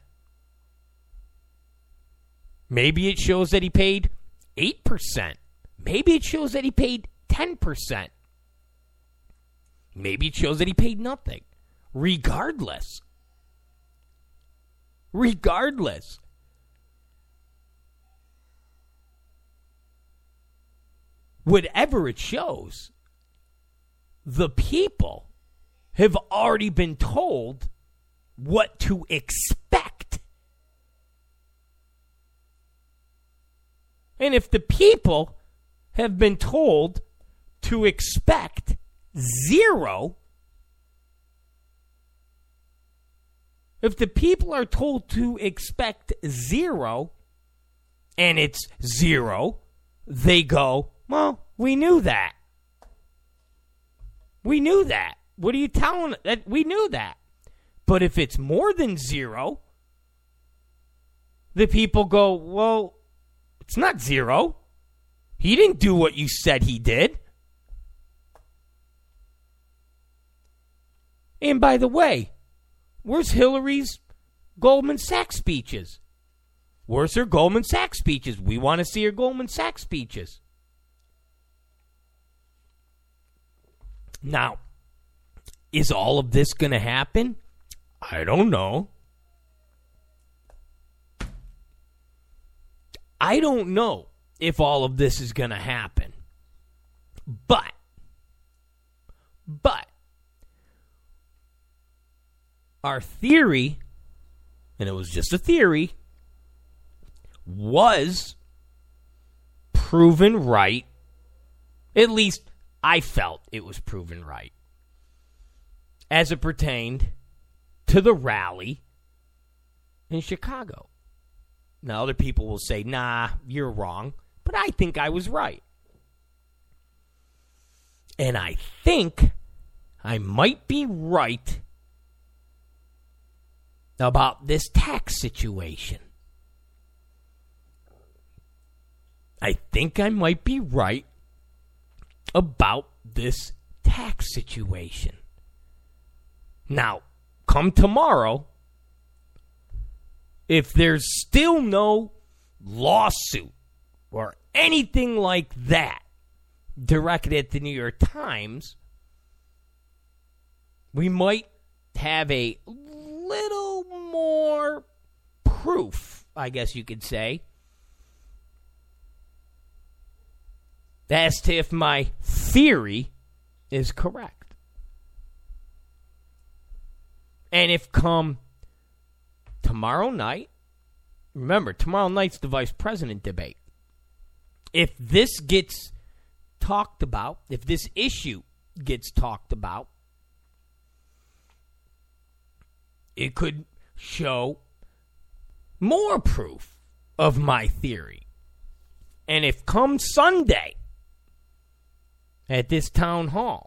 Maybe it shows that he paid eight percent. Maybe it shows that he paid ten percent. Maybe it shows that he paid nothing. Regardless. Regardless. Whatever it shows, the people have already been told what to expect. And if the people have been told to expect zero, if the people are told to expect zero and it's zero, they go, well, we knew that. We knew that. What are you telling us? We knew that. But if it's more than zero, the people go, well, it's not zero. He didn't do what you said he did. And by the way, where's Hillary's Goldman Sachs speeches? Where's her Goldman Sachs speeches? We want to see her Goldman Sachs speeches. Now, is all of this going to happen? I don't know. I don't know if all of this is going to happen. But, but, our theory, and it was just a theory, was proven right. At least I felt it was proven right. As it pertained to the rally in Chicago. Now, other people will say, nah, you're wrong. But I think I was right. And I think I might be right about this tax situation. I think I might be right about this tax situation. Now, come tomorrow, if there's still no lawsuit or anything like that directed at the New York Times, we might have a little more proof, I guess you could say, as to if my theory is correct. And if come tomorrow night, remember, tomorrow night's the vice president debate. If this gets talked about, if this issue gets talked about, it could show more proof of my theory. And if come Sunday, at this town hall.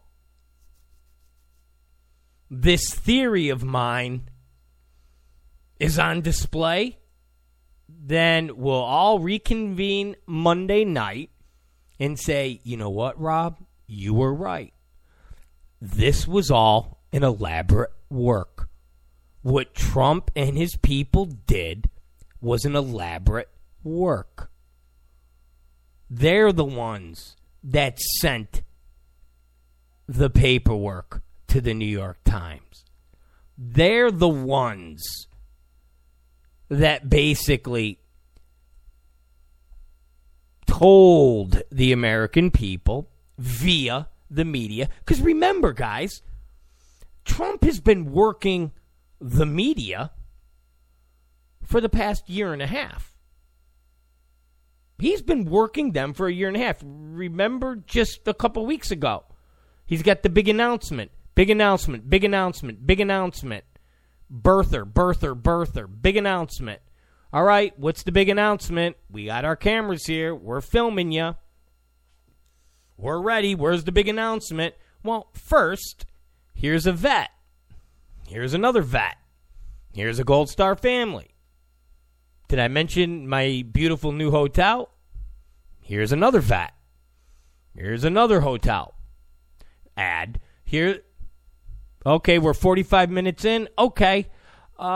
This theory of mine is on display. Then we'll all reconvene Monday night and say, you know what, Rob? You were right. This was all an elaborate work. What Trump and his people did was an elaborate work. They're the ones that sent the paperwork to the New York Times. They're the ones that basically told the American people via the media. Because remember, guys, Trump has been working the media for the past year and a half. He's been working them for a year and a half. Remember just a couple weeks ago, he's got the big announcement, big announcement, big announcement, big announcement. Birther, birther, birther, big announcement. All right, what's the big announcement? We got our cameras here. We're filming you. We're ready. Where's the big announcement? Well, first, here's a vet. Here's another vet. Here's a Gold Star family. Did I mention my beautiful new hotel? Here's another vet. Here's another hotel ad. Here. Okay, we're forty-five minutes in. Okay. Uh,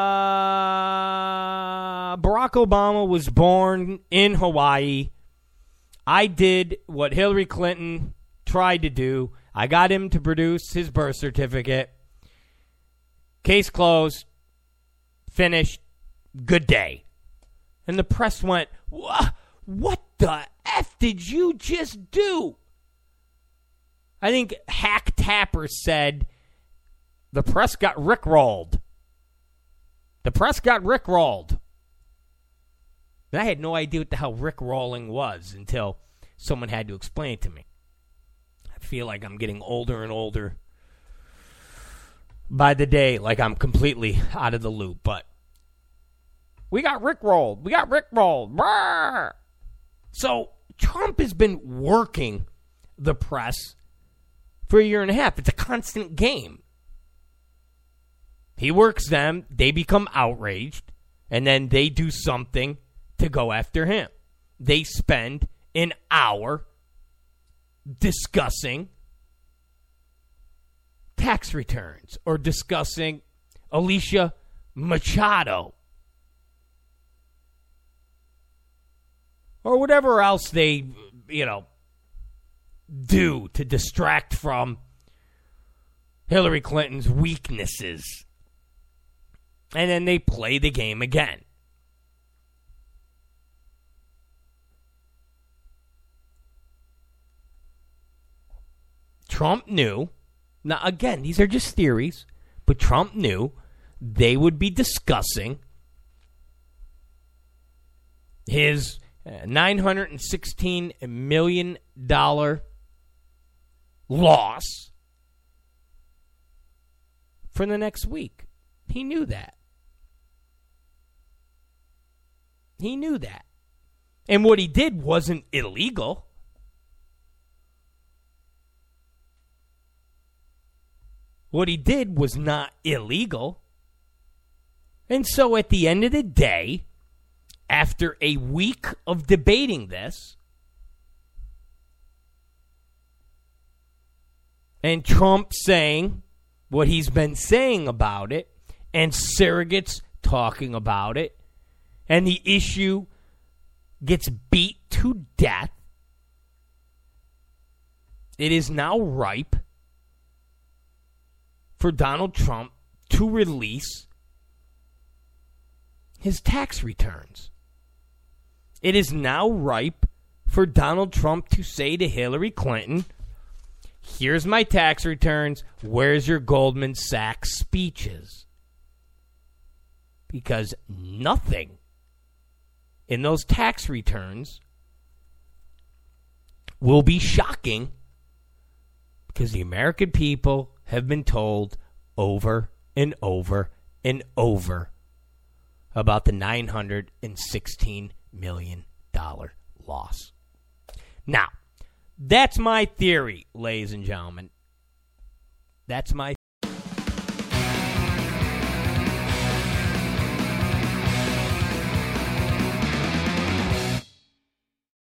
Barack Obama was born in Hawaii. I did what Hillary Clinton tried to do. I got him to produce his birth certificate. Case closed. Finished. Good day. And the press went, what, what the F did you just do? I think Hack Tapper said the press got rickrolled. The press got rickrolled. And I had no idea what the hell rickrolling was until someone had to explain it to me. I feel like I'm getting older and older by the day, like I'm completely out of the loop. But we got rickrolled. We got rickrolled. Brrr. So Trump has been working the press for a year and a half. It's a constant game. He works them, they become outraged, and then they do something to go after him. They spend an hour discussing tax returns or discussing Alicia Machado or whatever else they, you know, do to distract from Hillary Clinton's weaknesses. And then they play the game again. Trump knew, now again, these are just theories, but Trump knew they would be discussing his nine hundred sixteen million dollars loss for the next week. He knew that. He knew that. And what he did wasn't illegal. What he did was not illegal. And so at the end of the day, after a week of debating this, and Trump saying what he's been saying about it, and surrogates talking about it, and the issue gets beat to death, it is now ripe for Donald Trump to release his tax returns. It is now ripe for Donald Trump to say to Hillary Clinton, here's my tax returns, where's your Goldman Sachs speeches? Because nothing in those tax returns will be shocking, because the American people have been told over and over and over about the nine hundred sixteen million dollars loss. Now, That's my theory, ladies and gentlemen. That's my